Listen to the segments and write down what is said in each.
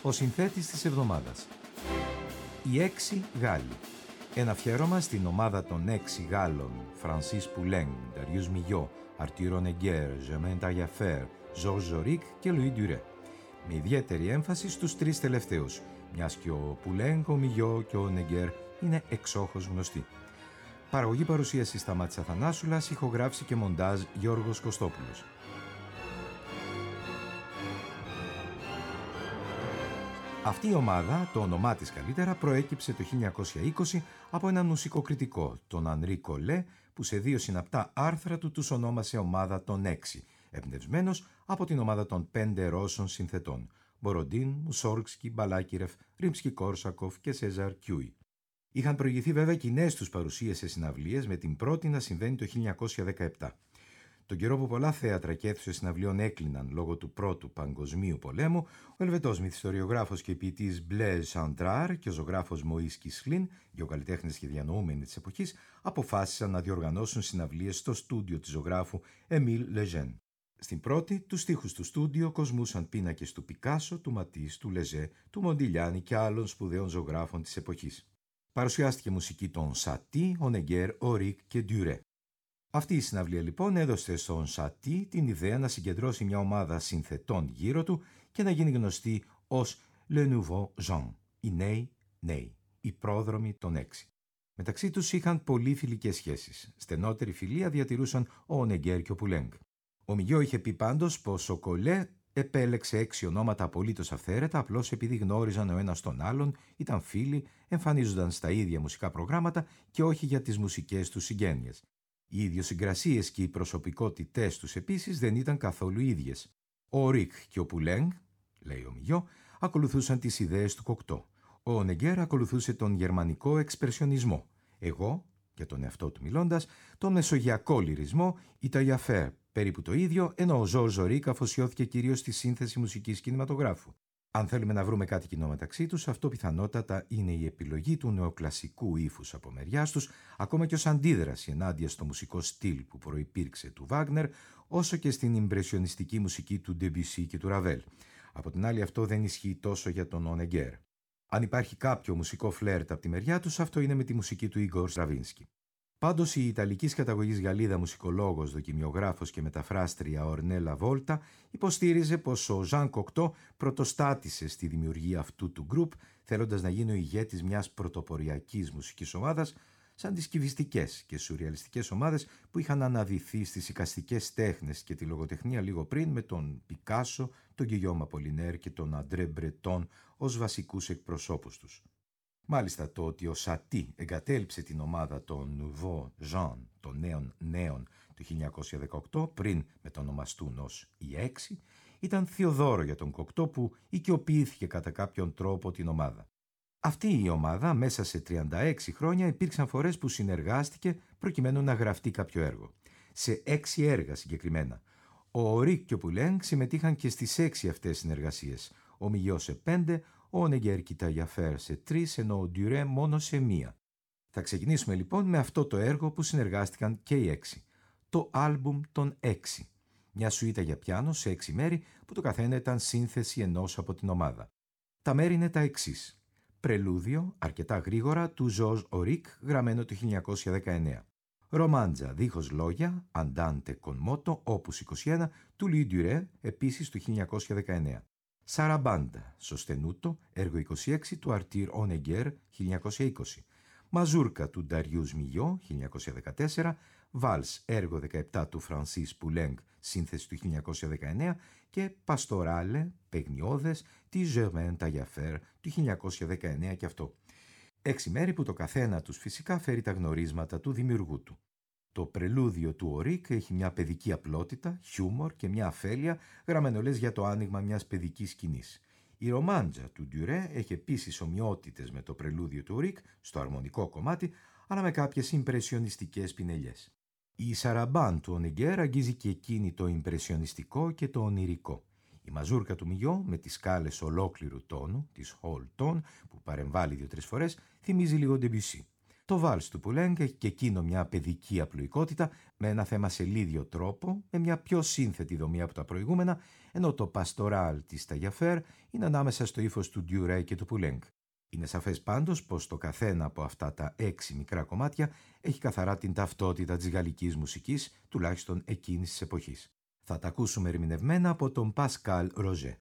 Ο συνθέτης της εβδομάδας. Οι 6 Γάλλοι. Ένα αφιέρωμα στην ομάδα των 6 Γάλλων Francis Poulenc, Darius Milhaud, Arthur Honegger, Germain Taillefer, Georges Auric και Louis Duret. Με ιδιαίτερη έμφαση στους 3 τελευταίους, μιας και ο Poulenc, ο Milhaud και ο Honegger είναι εξόχως γνωστοί. Παραγωγή παρουσίαση Σταμάτης Αθανάσουλας, ηχογράφηση και μοντάζ Γιώργος Κωστόπουλος. Αυτή η ομάδα, το όνομά της καλύτερα, προέκυψε το 1920 από έναν μουσικοκριτικό, τον Ανρί Κολέ, που σε 2 συναπτά άρθρα του τους ονόμασε ομάδα των 6, εμπνευσμένος από την ομάδα των 5 Ρώσων συνθετών, Μποροντίν, Μουσόργκσκι, Μπαλάκιρεφ, Ρίμσκι-Κόρσακοφ και Σέζαρ Κιούι. Είχαν προηγηθεί βέβαια κοινές τους παρουσίες σε συναυλίες, με την πρώτη να συμβαίνει το 1917. Τον καιρό που πολλά θέατρα και αίθουσες συναυλίων έκλειναν λόγω του Πρώτου Παγκοσμίου Πολέμου, ο Ελβετός μυθιστοριογράφος και ποιητής Μπλέζ Σαντράρ και ο ζωγράφος Μωής Κισλίν, δύο καλλιτέχνες και διανοούμενοι της εποχής, αποφάσισαν να διοργανώσουν συναυλίες στο στούντιο της ζωγράφου Εμίλ Λεζέν. Στην πρώτη, τους στίχους του στούντιο κοσμούσαν πίνακες του Πικάσο, του Ματίς, του Λεζέ, του Μοντιλιάνι και άλλων σπουδαίων ζωγράφων της εποχής. Παρουσιάστηκε μουσική των Σατί, Honegger, Auric και Duret. Αυτή η συναυλία λοιπόν έδωσε στον Σατί την ιδέα να συγκεντρώσει μια ομάδα συνθετών γύρω του και να γίνει γνωστή ως Le Nouveau Genre, οι νέοι, οι πρόδρομοι των 6. Μεταξύ τους είχαν πολύ φιλικές σχέσεις. Στενότερη φιλία διατηρούσαν ο Honegger και ο Poulenc. Ο Milhaud είχε πει πάντως πως ο Κολέ επέλεξε 6 ονόματα απολύτως αυθαίρετα, απλώς επειδή γνώριζαν ο ένας τον άλλον, ήταν φίλοι, εμφανίζονταν στα ίδια μουσικά προγράμματα και όχι για τις μουσικές τους συγγένειες. Οι ιδιοσυγκρασίες και οι προσωπικότητές τους επίσης δεν ήταν καθόλου ίδιες. Ο Auric και ο Poulenc, λέει ο Milhaud, ακολουθούσαν τις ιδέες του Κοκτό. Ο Honegger ακολουθούσε τον γερμανικό εξπρεσιονισμό. Εγώ, για τον εαυτό του μιλώντας, τον μεσογειακό λυρισμό ή Taillefer, περίπου το ίδιο, ενώ ο Georges Auric αφοσιώθηκε κυρίως στη σύνθεση μουσικής κινηματογράφου. Αν θέλουμε να βρούμε κάτι κοινό μεταξύ τους, αυτό πιθανότατα είναι η επιλογή του νεοκλασικού ύφους από μεριάς τους, ακόμα και ως αντίδραση ενάντια στο μουσικό στυλ που προϋπήρξε του Βάγνερ, όσο και στην ιμπρεσιονιστική μουσική του Debussy και του Ραβέλ. Από την άλλη, αυτό δεν ισχύει τόσο για τον Honegger. Αν υπάρχει κάποιο μουσικό φλερτ από τη μεριά τους, αυτό είναι με τη μουσική του Igor Stravinsky. Πάντως, η Ιταλικής καταγωγής Γαλλίδα μουσικολόγος, δοκιμιογράφος και μεταφράστρια Ορνέλα Βόλτα υποστήριζε πως ο Ζαν Κοκτό πρωτοστάτησε στη δημιουργία αυτού του γκρουπ, θέλοντας να γίνει ο ηγέτης μιας πρωτοποριακής μουσικής ομάδας, σαν τις κυβιστικές και σουρεαλιστικές ομάδες που είχαν αναδυθεί στις εικαστικές τέχνες και τη λογοτεχνία λίγο πριν, με τον Πικάσο, τον Γκυγιόμ Απολινέρ και τον Αντρέ Μπρετόν ως βασικούς εκπροσώπους τους. Μάλιστα, το ότι ο Σατί εγκατέλειψε την ομάδα των Nouveau Genre, των νέων του 1918, πριν μετονομαστούν ως οι 6, ήταν θειοδόρο για τον Κοκτό, που οικειοποιήθηκε κατά κάποιον τρόπο την ομάδα. Αυτή η ομάδα μέσα σε 36 χρόνια υπήρξαν φορές που συνεργάστηκε προκειμένου να γραφτεί κάποιο έργο. Σε 6 έργα συγκεκριμένα. Ο Auric και ο Poulenc συμμετείχαν και στις 6 αυτές συνεργασίες. Ο Milhaud σε 5, ο Honegger και Taillefer σε 3, ενώ ο Duret μόνο σε 1. Θα ξεκινήσουμε λοιπόν με αυτό το έργο που συνεργάστηκαν και οι 6. Το άλμπουμ των 6. Μια σουίτα για πιάνο σε 6 μέρη που το καθένα ήταν σύνθεση ενός από την ομάδα. Τα μέρη είναι τα εξής. Πρελούδιο, αρκετά γρήγορα, του Georges Auric, γραμμένο το 1919. Ρομάντζα δίχως λόγια, Andante con moto, όπους 21, του Louis Duret, επίσης του 1919. Σαραμπάντα, Σωστενούτο, έργο 26 του Arthur Honegger, 1920. Μαζούρκα του Darius Milhaud, 1914. Βάλς, έργο 17 του Francis Poulenc, σύνθεση του 1919. Και Παστοράλε, παιγνιώδες, τη Germain Taillefer, του 1919 και αυτό. 6 μέρη που το καθένα τους φυσικά φέρει τα γνωρίσματα του δημιουργού του. Το πρελούδιο του Auric έχει μια παιδική απλότητα, χιούμορ και μια αφέλεια, γραμμένολες για το άνοιγμα μιας παιδικής σκηνής. Η ρομάντζα του Duret έχει επίσης ομοιότητες με το πρελούδιο του Auric στο αρμονικό κομμάτι, αλλά με κάποιες ιμπρεσιονιστικές πινελιές. Η σαραμπάν του Honegger αγγίζει και εκείνη το ιμπρεσιονιστικό και το ονειρικό. Η μαζούρκα του Milhaud με τις σκάλες ολόκληρου τόνου, της whole tone, που παρεμβάλλει 2-3 φορές, θυμίζει λίγο Debussy. Το βάλς του Πουλέγκ έχει και εκείνο μια παιδική απλοϊκότητα, με ένα θέμα σε λίδιο τρόπο, με μια πιο σύνθετη δομή από τα προηγούμενα, ενώ το παστοράλ της Ταγιαφέρ είναι ανάμεσα στο ύφος του Ντιουρέ και του Πουλέγκ. Είναι σαφές πάντως πως το καθένα από αυτά τα 6 μικρά κομμάτια έχει καθαρά την ταυτότητα της γαλλικής μουσικής, τουλάχιστον εκείνης της εποχής. Θα τα ακούσουμε ερμηνευμένα από τον Πασκάλ Ροζέ.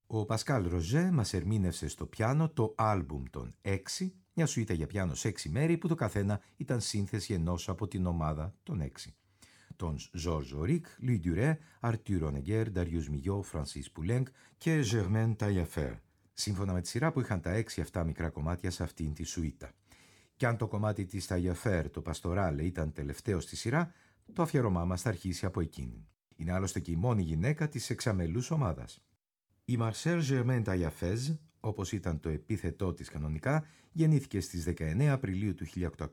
Ο Πασκάλ Ροζέ μας ερμήνευσε στο πιάνο το άλμπουμ των 6, μια σουίτα για πιάνο σε 6 μέρη που το καθένα ήταν σύνθεση ενός από την ομάδα των 6. Τον Georges Auric, Louis Duret, Arthur Honegger, Darius Milhaud, Francis Poulenc και Germaine Taillefer, σύμφωνα με τη σειρά που είχαν τα 6 αυτά μικρά κομμάτια σε αυτήν τη σουίτα. Κι αν το κομμάτι της Taillefer, το Pastorale, ήταν τελευταίο στη σειρά, το αφιερώμά μας θα αρχίσει από εκείνη. Είναι άλλωστε και η μόνη γυναίκα της εξαμελούς ομάδας. Η Marcelle Germaine Taillefer, όπως ήταν το επίθετό της κανονικά, γεννήθηκε στις 19 Απριλίου του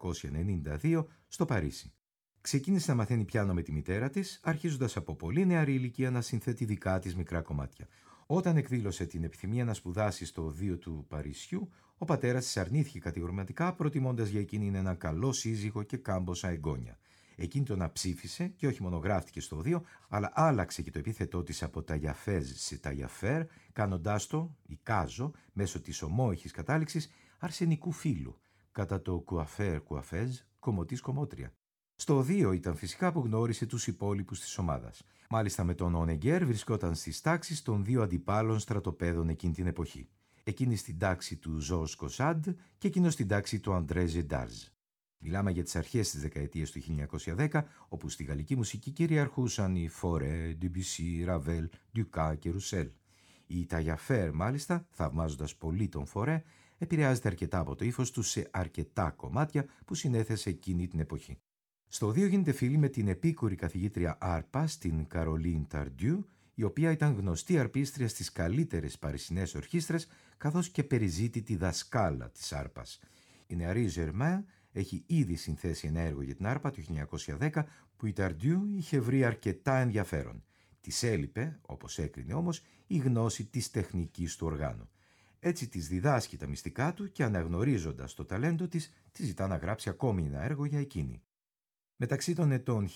1892 στο Παρίσι. Ξεκίνησε να μαθαίνει πιάνο με τη μητέρα της, αρχίζοντας από πολύ νεαρή ηλικία να συνθέτει δικά της μικρά κομμάτια. Όταν εκδήλωσε την επιθυμία να σπουδάσει στο οδείο του Παρισιού, ο πατέρας της αρνήθηκε κατηγορηματικά, προτιμώντας για εκείνη ένα καλό σύζυγο και κάμποσα εγγόνια. Εκείνη τον αψήφισε και όχι μόνο γράφτηκε στο οδείο, αλλά άλλαξε και το επίθετό της από Taillefer σε Taillefer, κάνοντάς το, εικάζω, μέσω της ομόηχης κατάληξης, αρσενικού φύλου, κατά το coiffeur-coiffeuse, κομμωτής-κομμότρια. Στο οδείο ήταν φυσικά που γνώρισε τους υπόλοιπους της ομάδας. Μάλιστα με τον Honegger βρισκόταν στις τάξεις των δύο αντιπάλων στρατοπέδων εκείνη την εποχή. Εκείνη στην τάξη του Georges Caussade και εκείνο στην τάξη του André Gedars. Μιλάμε για τις αρχές της δεκαετίας του 1910, όπου στη γαλλική μουσική κυριαρχούσαν οι Fauré, Debussy, Ravel, Dukas και Roussel. Η Taillefer, μάλιστα, θαυμάζοντας πολύ τον Fauré, επηρεάζεται αρκετά από το ύφος του σε αρκετά κομμάτια που συνέθεσε εκείνη την εποχή. Στο οδείο γίνεται φίλη με την επίκουρη καθηγήτρια άρπας, την Caroline Tardieu, η οποία ήταν γνωστή αρπίστρια στις καλύτερες παρισινές ορχήστρες, καθώς και περιζήτητη δασκάλα της άρπας. Η νεαρή Germain έχει ήδη συνθέσει ένα έργο για την άρπα το 1910 που η Tardieu είχε βρει αρκετά ενδιαφέρον. Της έλειπε, όπως έκρινε όμως, η γνώση της τεχνικής του οργάνου. Έτσι της διδάσκει τα μυστικά του και αναγνωρίζοντας το ταλέντο της, τη ζητά να γράψει ακόμη ένα έργο για εκείνη. Μεταξύ των ετών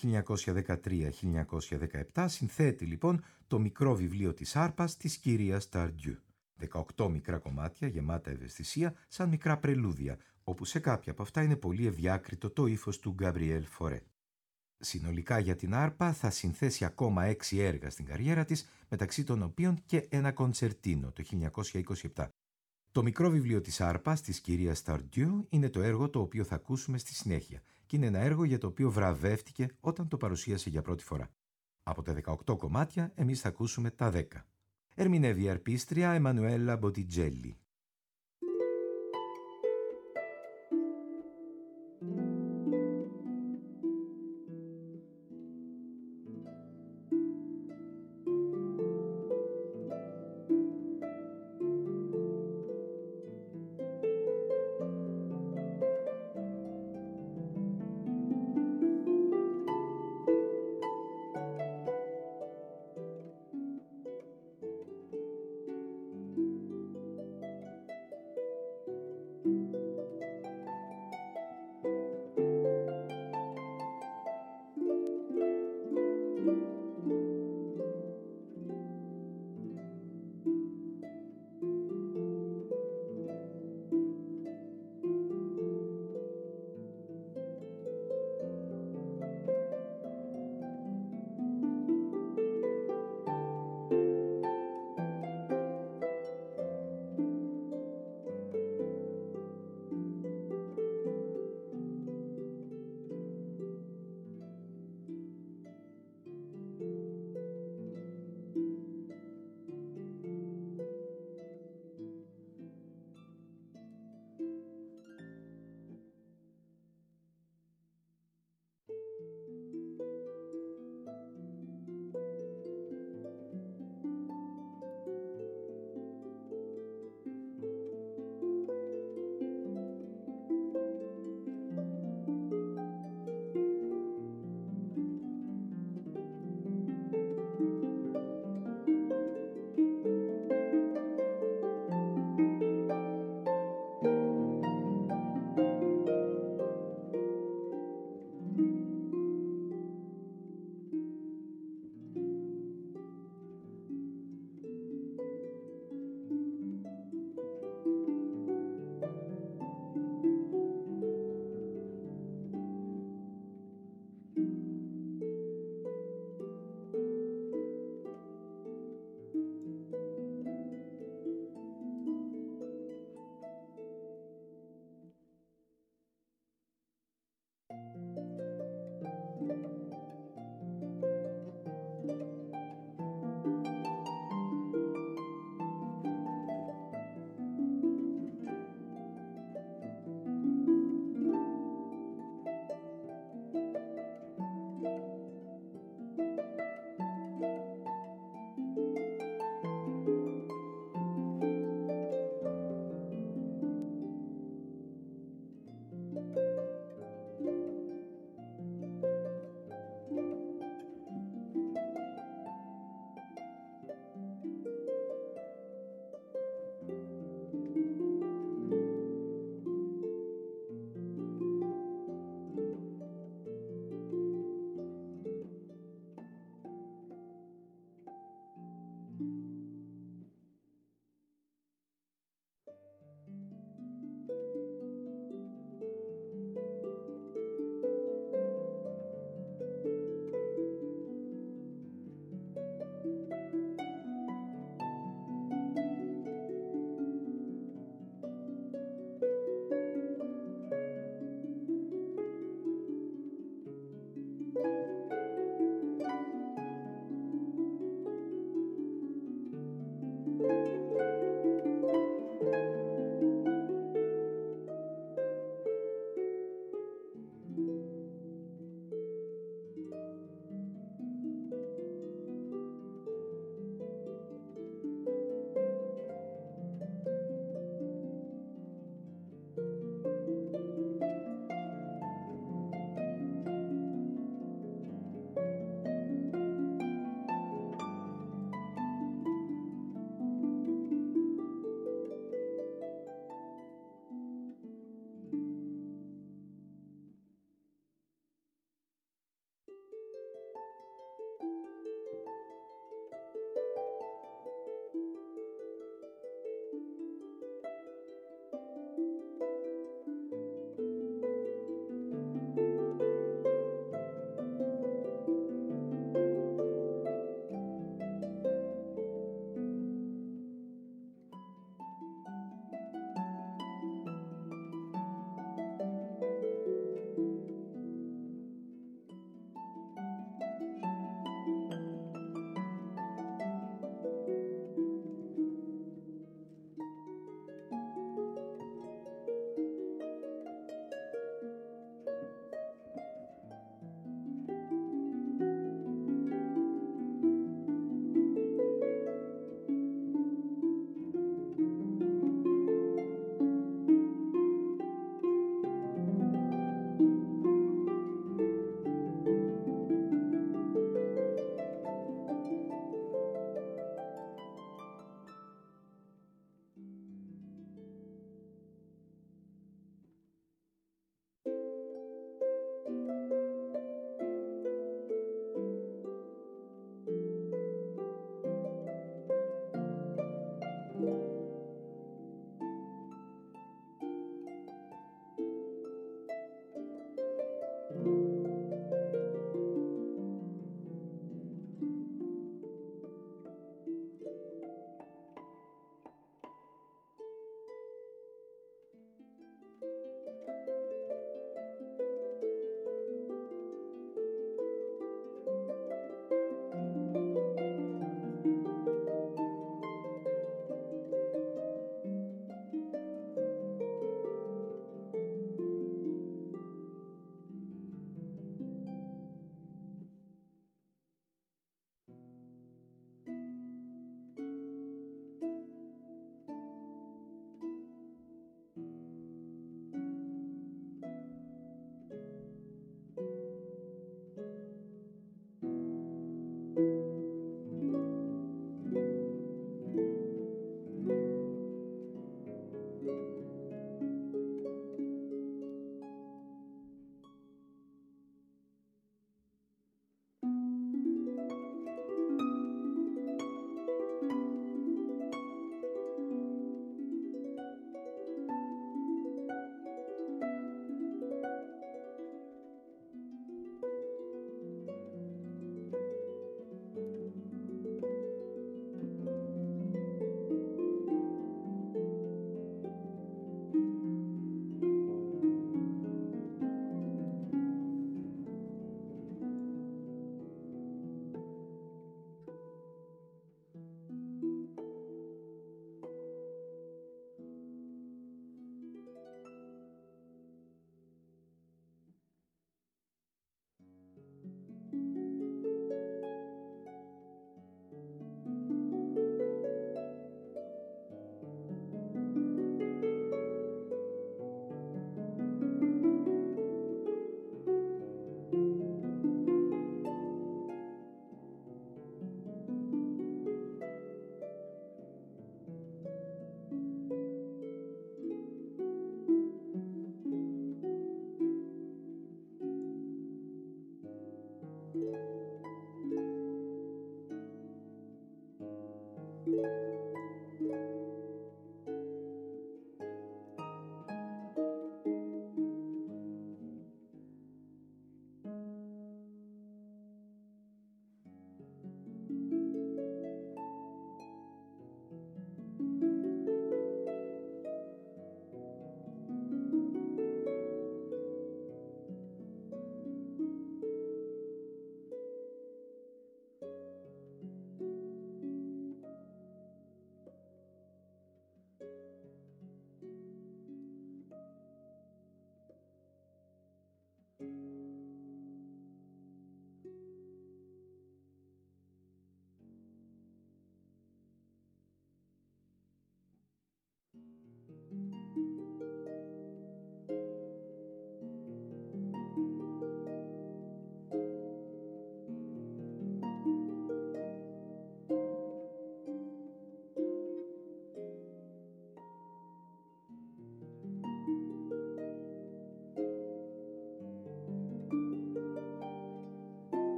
1913-1917 συνθέτει λοιπόν το μικρό βιβλίο της άρπας της κυρίας Tardieu. 18 μικρά κομμάτια γεμάτα ευαισθησία σαν μικρά πρελούδια, όπου σε κάποια από αυτά είναι πολύ ευδιάκριτο το ύφος του Gabriel Fauré. Συνολικά για την άρπα θα συνθέσει ακόμα 6 έργα στην καριέρα της, μεταξύ των οποίων και ένα κοντσερτίνο το 1927. Το μικρό βιβλίο της άρπας της κυρίας Tardieu είναι το έργο το οποίο θα ακούσουμε στη συνέχεια και είναι ένα έργο για το οποίο βραβεύτηκε όταν το παρουσίασε για πρώτη φορά. Από τα 18 κομμάτια εμείς θα ακούσουμε τα 10. Ερμηνεύει η αρπίστρια Εμμανουέλα Μποτιτζέλη.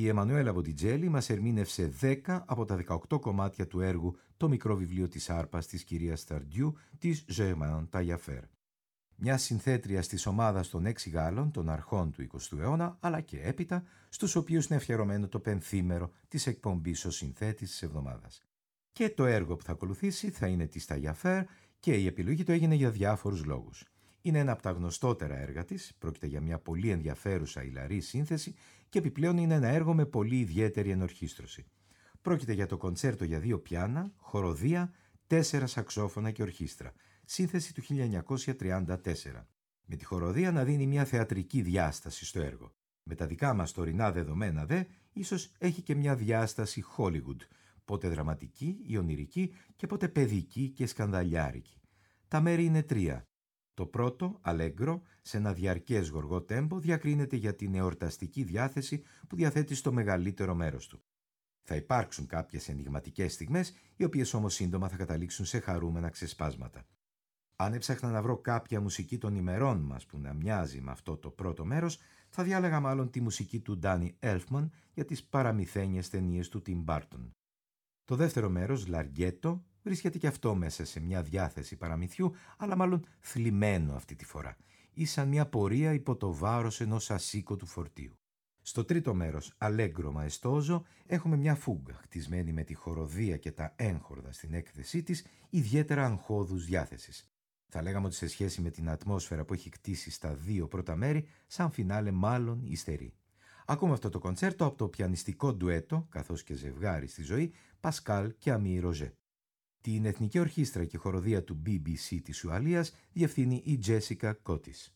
Εμμανουέλα Μποντιτζέλη μας ερμήνευσε 10 από τα 18 κομμάτια του έργου «Το μικρό βιβλίο της άρπας» της κυρίας Σταρντιού της Germaine Taillefer. Μια συνθέτρια της ομάδας των 6 Γάλλων, των αρχών του 20ου αιώνα, αλλά και έπειτα, στους οποίους είναι αφιερωμένο το πενθήμερο της εκπομπής ο συνθέτης της εβδομάδας. Και το έργο που θα ακολουθήσει θα είναι της Taillefer και η επιλογή του έγινε για διάφορους λόγους. Είναι ένα από τα γνωστότερα έργα της, πρόκειται για μια πολύ ενδιαφέρουσα ηλαρή σύνθεση και επιπλέον είναι ένα έργο με πολύ ιδιαίτερη ενορχήστρωση. Πρόκειται για το κοντσέρτο για 2 πιάνα, χοροδία, 4 σαξόφωνα και ορχήστρα, σύνθεση του 1934. Με τη χοροδία να δίνει μια θεατρική διάσταση στο έργο. Με τα δικά μας τωρινά δεδομένα ίσως έχει και μια διάσταση Hollywood, πότε δραματική ή ονειρική και πότε παιδική και σκανδαλιάρικη. Τα μέρη είναι 3. Το πρώτο, αλέγκρο, σε ένα διαρκές γοργό τέμπο, διακρίνεται για την εορταστική διάθεση που διαθέτει στο μεγαλύτερο μέρος του. Θα υπάρξουν κάποιες ενιγματικές στιγμές, οι οποίες όμως σύντομα θα καταλήξουν σε χαρούμενα ξεσπάσματα. Αν έψαχνα να βρω κάποια μουσική των ημερών μας που να μοιάζει με αυτό το πρώτο μέρος, θα διάλεγα μάλλον τη μουσική του Danny Elfman για τις παραμυθένιες ταινίες του Tim Burton. Το δεύτερο μέρος, Larghetto, βρίσκεται και αυτό μέσα σε μια διάθεση παραμυθιού, αλλά μάλλον θλιμμένο αυτή τη φορά, ή σαν μια πορεία υπό το βάρος ενός ασήκωτου φορτίου. Στο τρίτο μέρος, Allegro Maestoso, έχουμε μια φούγκα, χτισμένη με τη χοροδία και τα έγχορδα στην έκθεσή της, ιδιαίτερα αγχώδους διάθεσης. Θα λέγαμε ότι σε σχέση με την ατμόσφαιρα που έχει κτίσει στα 2 πρώτα μέρη, σαν φινάλε μάλλον υστερεί. Ακούμε αυτό το κοντσέρτο από το πιανιστικό ντουέτο, καθώς και ζευγάρι στη ζωή, Πασκάλ και Αμί Ροζέ. Την Εθνική Ορχήστρα και Χοροδία του BBC της Ουαλίας διευθύνει η Τζέσικα Κότις.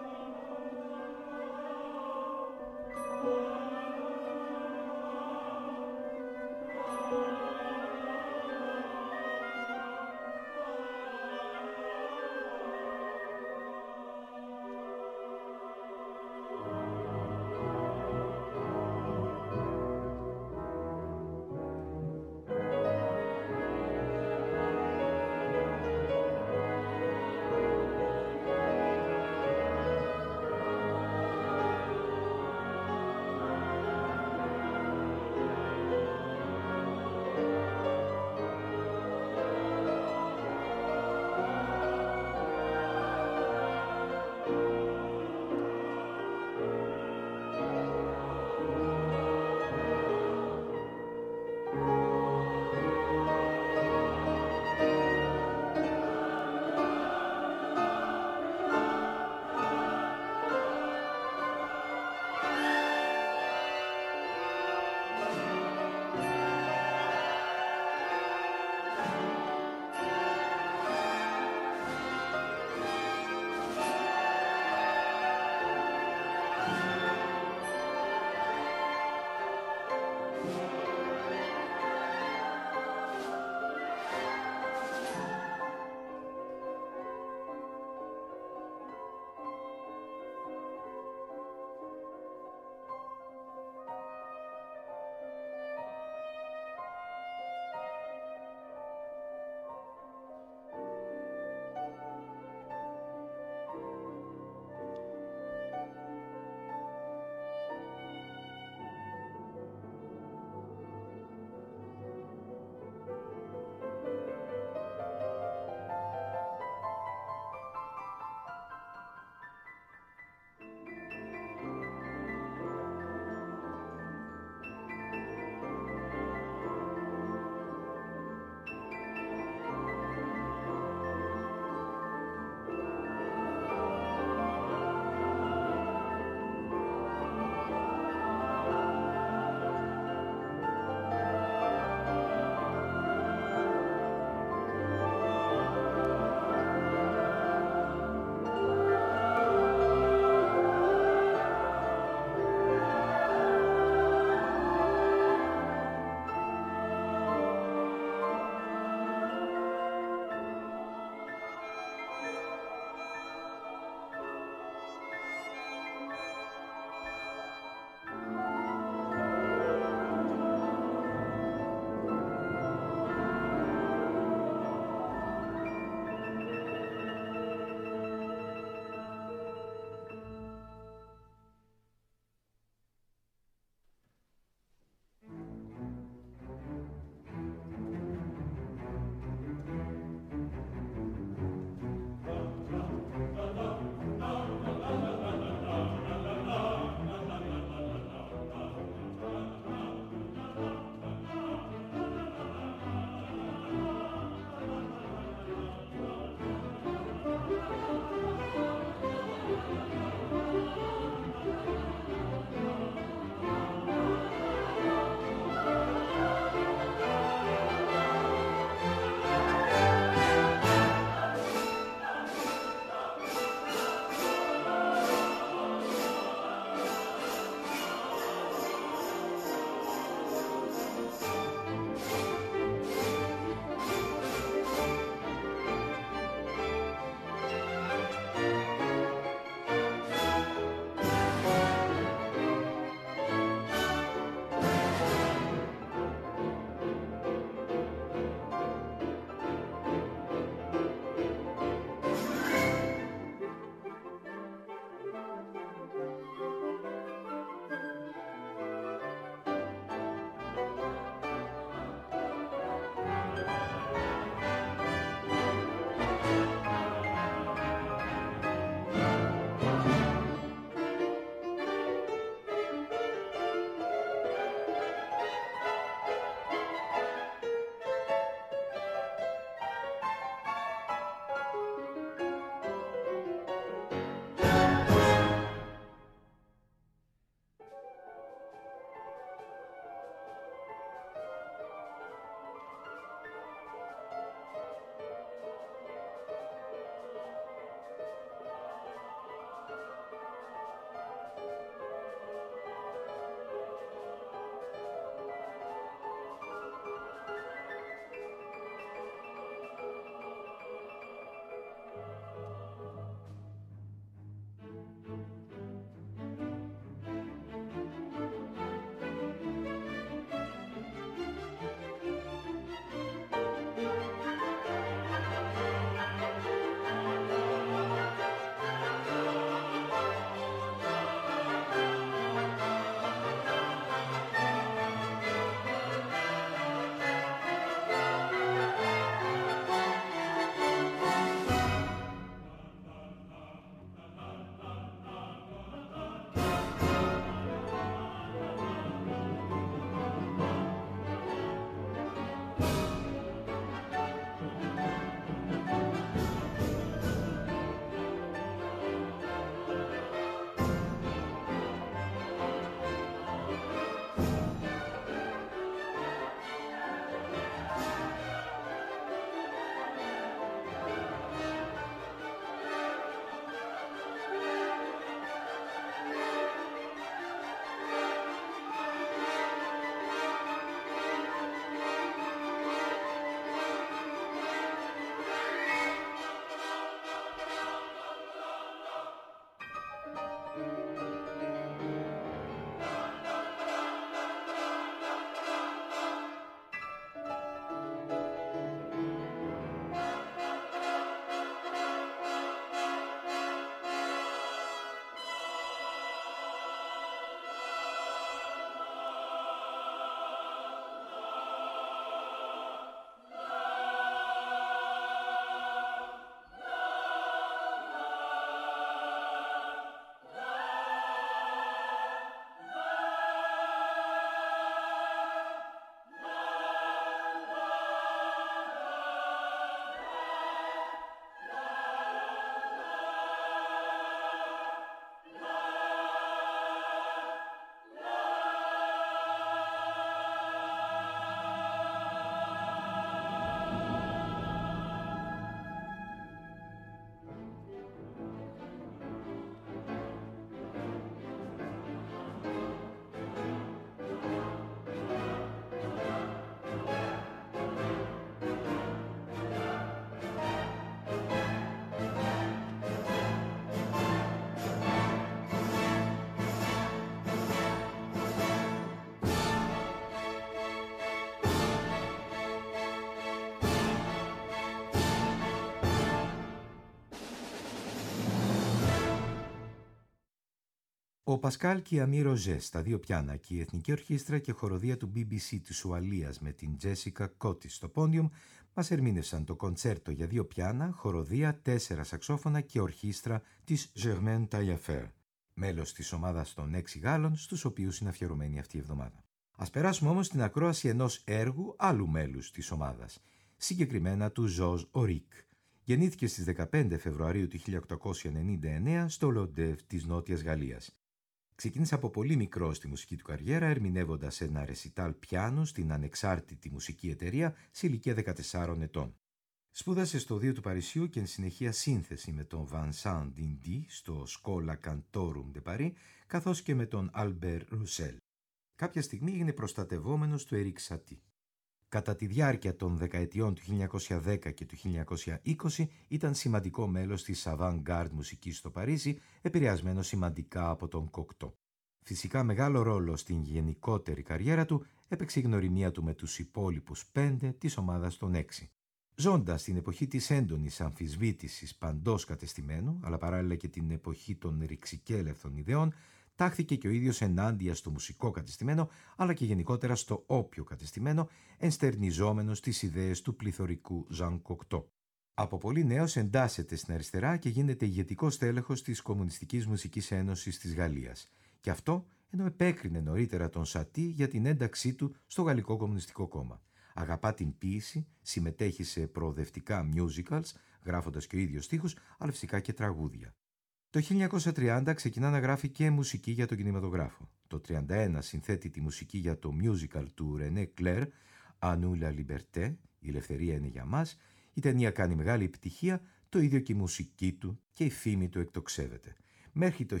Ο Πασκάλ και η Αμί Ροζέ στα δύο πιάνα και η Εθνική Ορχήστρα και Χοροδία του BBC της Ουαλίας με την Τζέσικα Κότι στο πόντιουμ μας ερμήνευσαν το κοντσέρτο για δύο πιάνα, χοροδία, 4 σαξόφωνα και ορχήστρα της Germaine Taillefer, μέλος της ομάδας των 6 Γάλλων, στους οποίους είναι αφιερωμένη αυτή η εβδομάδα. Ας περάσουμε όμως στην ακρόαση ενός έργου άλλου μέλους της ομάδας, συγκεκριμένα του Georges Auric. Γεννήθηκε στις 15 Φεβρουαρίου του 1899 στο Λοντεύ της Νότιας Γαλλίας. Ξεκίνησε από πολύ μικρό στη μουσική του καριέρα, ερμηνεύοντας ένα ρεσιτάλ πιάνου στην ανεξάρτητη μουσική εταιρεία σε ηλικία 14 ετών. Σπούδασε στο Οδείο του Παρισιού και εν συνεχεία σύνθεση με τον Vincent Dindy στο Schola Cantorum de Paris, καθώς και με τον Albert Roussel. Κάποια στιγμή έγινε προστατευόμενος του Eric Satie. Κατά τη διάρκεια των δεκαετιών του 1910 και του 1920 ήταν σημαντικό μέλος της avant-garde μουσικής στο Παρίσι, επηρεασμένο σημαντικά από τον Κοκτό. Φυσικά μεγάλο ρόλο στην γενικότερη καριέρα του έπαιξε η γνωριμία του με τους υπόλοιπους 5 της ομάδας των 6. Ζώντας την εποχή της έντονης αμφισβήτησης παντός κατεστημένου, αλλά παράλληλα και την εποχή των ρηξικέλευθων ιδεών, τάχθηκε και ο ίδιος ενάντια στο μουσικό κατεστημένο, αλλά και γενικότερα στο όποιο κατεστημένο, ενστερνιζόμενος τις ιδέες του πληθωρικού Ζαν Κοκτό. Από πολύ νέος εντάσσεται στην αριστερά και γίνεται ηγετικός τέλεχος της Κομμουνιστικής Μουσικής Ένωσης της Γαλλίας. Και αυτό ενώ επέκρινε νωρίτερα τον Σατί για την ένταξή του στο Γαλλικό Κομμουνιστικό Κόμμα. Αγαπά την ποίηση, συμμετέχει σε προοδευτικά musicals, γράφοντας και ο ίδιος στίχους, αλλά φυσικά και τραγούδια. Το 1930 ξεκινά να γράφει και μουσική για τον κινηματογράφο. Το 1931 συνθέτει τη μουσική για το musical του René Clair, «À nous la liberté», «Η ελευθερία είναι για μας». Η ταινία κάνει μεγάλη επιτυχία, το ίδιο και η μουσική του και η φήμη του εκτοξεύεται. Μέχρι το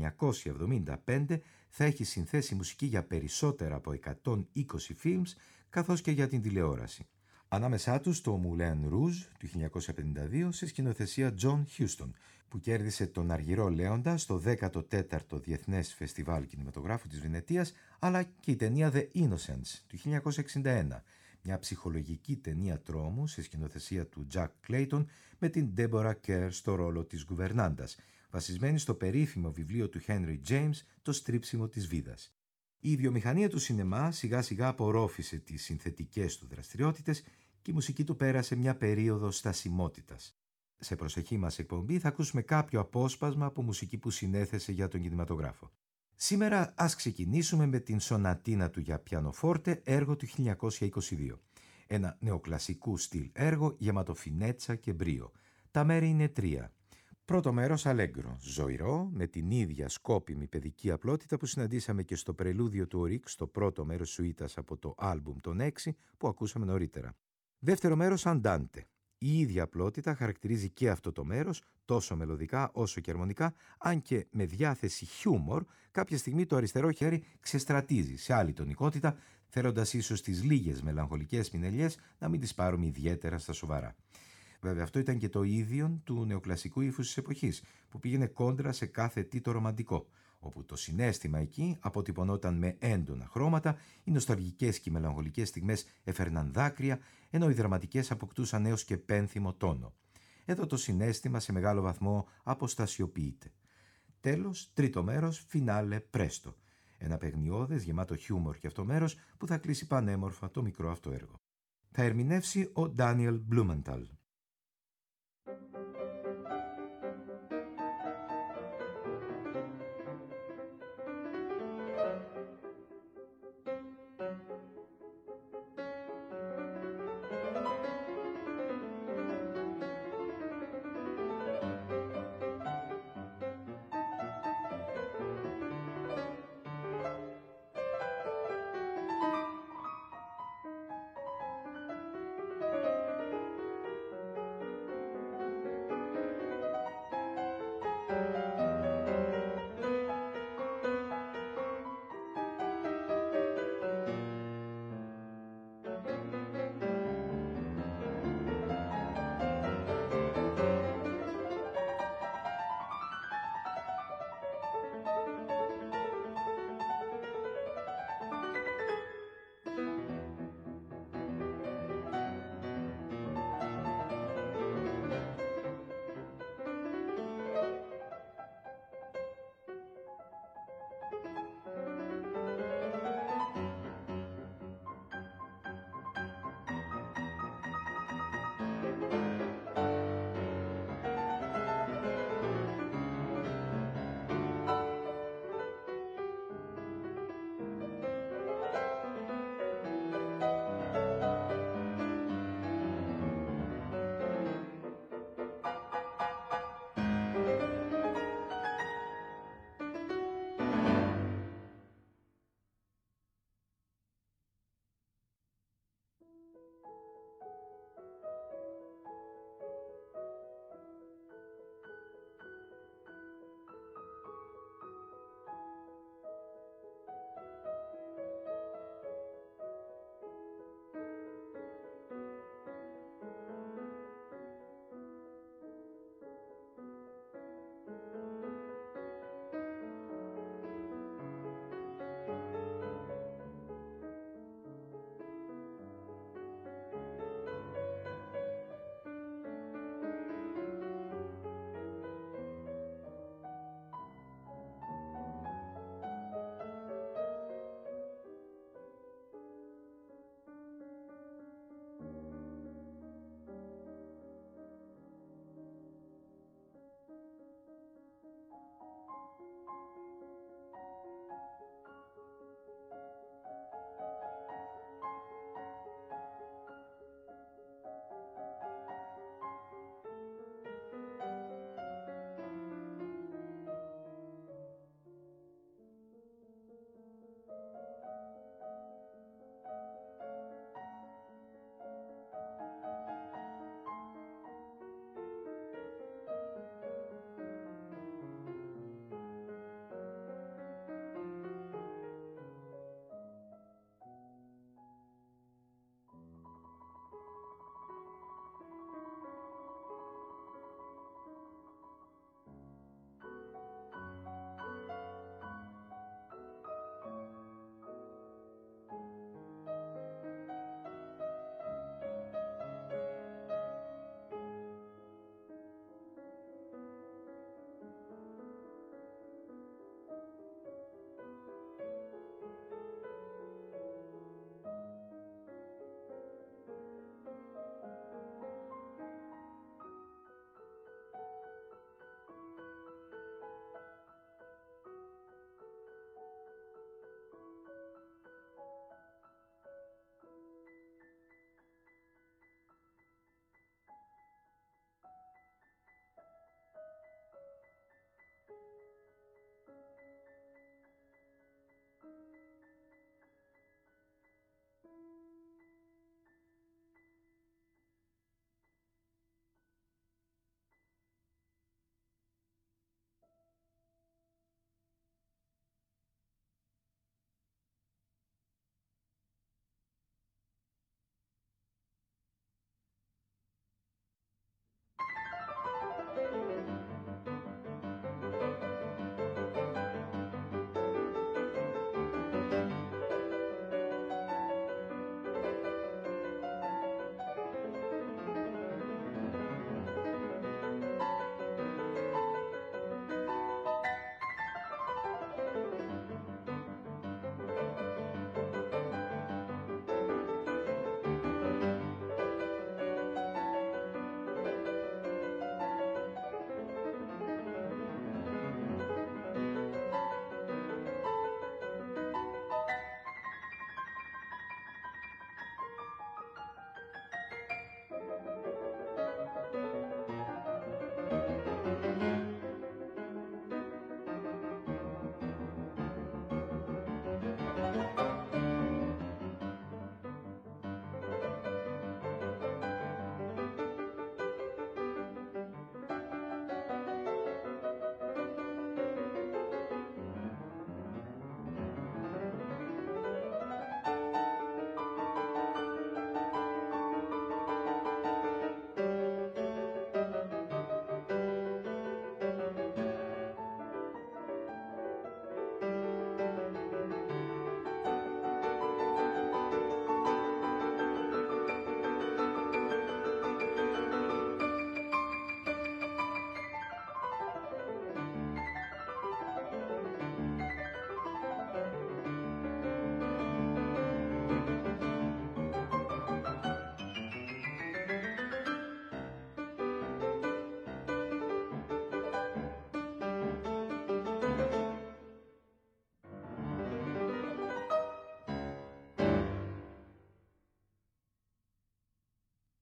1975 θα έχει συνθέσει μουσική για περισσότερα από 120 films, καθώς και για την τηλεόραση. Ανάμεσά τους το Moulin Rouge του 1952 σε σκηνοθεσία John Huston, που κέρδισε τον Αργυρό Λέοντα στο 14ο Διεθνές Φεστιβάλ Κινηματογράφου της Βενετίας, αλλά και η ταινία The Innocents του 1961, μια ψυχολογική ταινία τρόμου σε σκηνοθεσία του Jack Clayton με την Deborah Kerr στο ρόλο της Γκουβερνάντας, βασισμένη στο περίφημο βιβλίο του Henry James «Το στρίψιμο της βίδας». Η βιομηχανία του σινεμά σιγά σιγά απορρόφησε τις συνθετικές του δραστηριότητες και η μουσική του πέρασε μια περίοδο στασιμότητας. Σε προσεχή μας εκπομπή θα ακούσουμε κάποιο απόσπασμα από μουσική που συνέθεσε για τον κινηματογράφο. Σήμερα ας ξεκινήσουμε με την σονατίνα του για πιανοφόρτε, έργο του 1922. Ένα νεοκλασικού στυλ έργο γεμάτο φινέτσα και μπρίο. Τα μέρη είναι 3. Πρώτο μέρος αλέγκρο, ζωηρό, με την ίδια σκόπιμη παιδική απλότητα που συναντήσαμε και στο πρελούδιο του Ορίκ στο πρώτο μέρος σουίτας από το άλμπουμ των 6 που ακούσαμε νωρίτερα. Δεύτερο μέρος αντάντε. Η ίδια απλότητα χαρακτηρίζει και αυτό το μέρος, τόσο μελωδικά όσο και αρμονικά, αν και με διάθεση χιούμορ, κάποια στιγμή το αριστερό χέρι ξεστρατίζει σε άλλη τονικότητα, θέλοντας ίσως τις λίγες μελαγχολικές πινελιές να μην τις πάρουμε ιδιαίτερα στα σοβαρά. Βέβαια, αυτό ήταν και το ίδιο του νεοκλασικού ύφους της εποχής, που πήγαινε κόντρα σε κάθε τι το ρομαντικό, όπου το συναίσθημα εκεί αποτυπωνόταν με έντονα χρώματα, οι νοσταλγικές και οι μελαγχολικές στιγμές έφερναν δάκρυα, ενώ οι δραματικές αποκτούσαν έως και πένθυμο τόνο. Εδώ το συναίσθημα σε μεγάλο βαθμό αποστασιοποιείται. Τέλος, τρίτο μέρος, φινάλε πρέστο. Ένα παιγνιώδες γεμάτο χιούμορ και αυτό μέρος που θα κλείσει πανέμορφα το μικρό αυτό έργο. Θα ερμηνεύσει ο Ντάνιελ Μπλούμενταλ.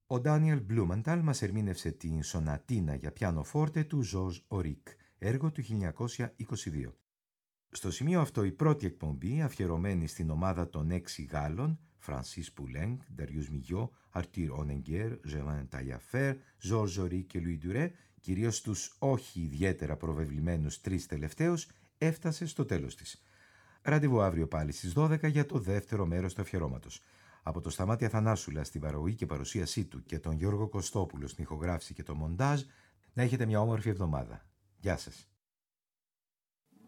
Ο Ντάνιελ Μπλούμανταλ μας ερμήνευσε την σονατίνα για πιάνο φόρτε του Ζορζ Ορίκ, έργο του 1922. Στο σημείο αυτό η πρώτη εκπομπή, αφιερωμένη στην ομάδα των 6 Γάλλων, Φρανσίς Πουλέγκ, Νταριούς Μιγιό, Αρτήρ Ονεγκέρ, Ζεβάν Ταλιαφέρ, Ζορζ Ορίκ και Λουί Ντουρέ, κυρίως τους όχι ιδιαίτερα προβεβλημένους 3 τελευταίους, έφτασε στο τέλος της. Ραντεβού αύριο πάλι στις 12 για το δεύτερο μέρος του αφιερώματος. Από το Σταμάτη Αθανάσουλα στην παραγωγή και παρουσίασή του και τον Γιώργο Κωστόπουλο στην ηχογράφηση και το μοντάζ, να έχετε μια όμορφη εβδομάδα. Γεια σας.